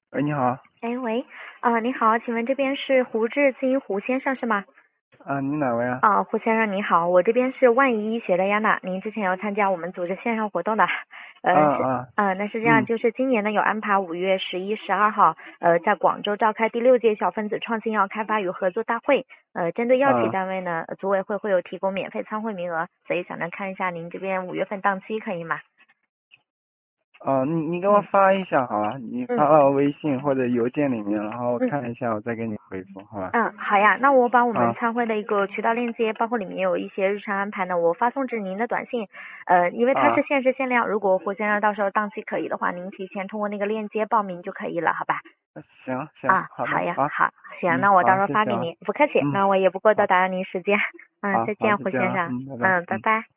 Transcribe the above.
喂，你好。 哎，喂，你好，请问这边是胡志金胡先生是吗？ 你哪位啊？ 胡先生你好，我这边是万一医学的亚娜，您之前有参加我们组织线上活动的，是， 啊啊。 那是这样， 嗯就是今年呢有安排5月11、12号，在广州召开第6届小分子创新药开发与合作大会，针对药企嗯。 单位呢，组委会会有提供免费参会名额，所以想着看一下您这边5月份档期可以吗？ 你给我嗯发一下好吧？你嗯。 发到微信或者邮件里面，然后我看一下，我再给你回复，好吧？ 嗯，好呀，那我把我们啊。 参会的一个渠道链接，包括里面有一些日程安排呢，我发送至您的短信。因为它是啊。 限时限量，如果胡先生到时候档期可以的话，您提前通过那个链接报名就可以了，好吧？ 行行，好的， 好呀， 好。 好，行，那我到好， 时候谢谢啊。 发给您，不客气， 嗯。 那我也不过多好。 打扰您时间。 好，好， 再见， 就这样啊。 胡先生。 拜拜。 拜拜。